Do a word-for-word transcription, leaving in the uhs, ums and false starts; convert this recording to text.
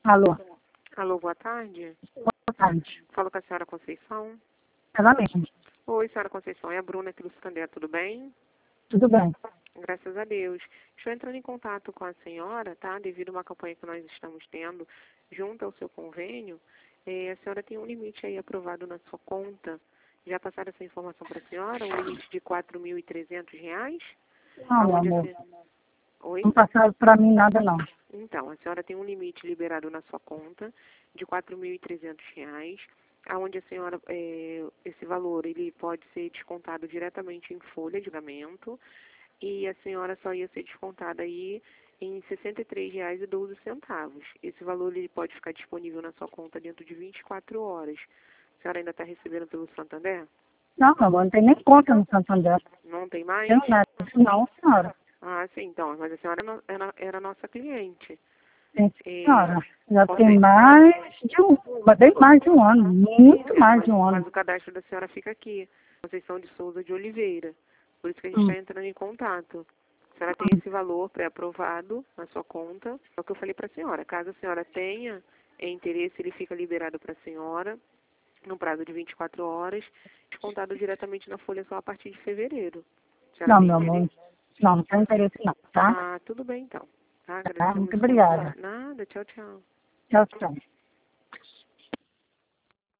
Alô, Alô, boa tarde. boa tarde. Falo com a senhora Conceição. Ela mesma. Oi, senhora Conceição, é a Bruna aqui do Santander, tudo bem? Tudo bem? Graças a Deus. Estou entrando em contato com a senhora, tá? Devido a uma campanha que nós estamos tendo junto ao seu convênio, eh, a senhora tem um limite aí aprovado na sua conta. Já passaram essa informação para a senhora? Um limite de quatro mil e trezentos reais? Não, meu Aonde a amor. se- Oi? Não passaram para mim nada, não. Então, a senhora tem um limite liberado na sua conta de quatro mil e trezentos reais, aonde a senhora, eh, esse valor, ele pode ser descontado diretamente em folha de pagamento, e a senhora só ia ser descontada aí em sessenta e três reais e doze centavos. Esse valor ele pode ficar disponível na sua conta dentro de vinte e quatro horas. A senhora ainda está recebendo pelo Santander? Não, meu amor, não tem nem conta no Santander. Não tem mais? Tenho nada disso, não, senhora. Ah, sim, então, mas a senhora é no- era, era nossa cliente. Sim, E- senhora. Já Pode- tem mais de um, bem mais de um ano. Muito É, mais mas, de um mas ano. o cadastro da senhora fica aqui, Conceição de Souza de Oliveira. Por isso que a gente Hum. está entrando em contato. A senhora tem esse valor pré-aprovado na sua conta. É o que eu falei para a senhora. Caso a senhora tenha interesse, ele fica liberado para a senhora no prazo de vinte e quatro horas, descontado diretamente na folha só a partir de fevereiro. A senhora Não, tem meu interesse? amor. Não, não tenho interesse, não, tá? Ah, tudo bem então. Tá, Tá, muito agradecemos. obrigada. Nada, tchau, tchau. Tchau, tchau.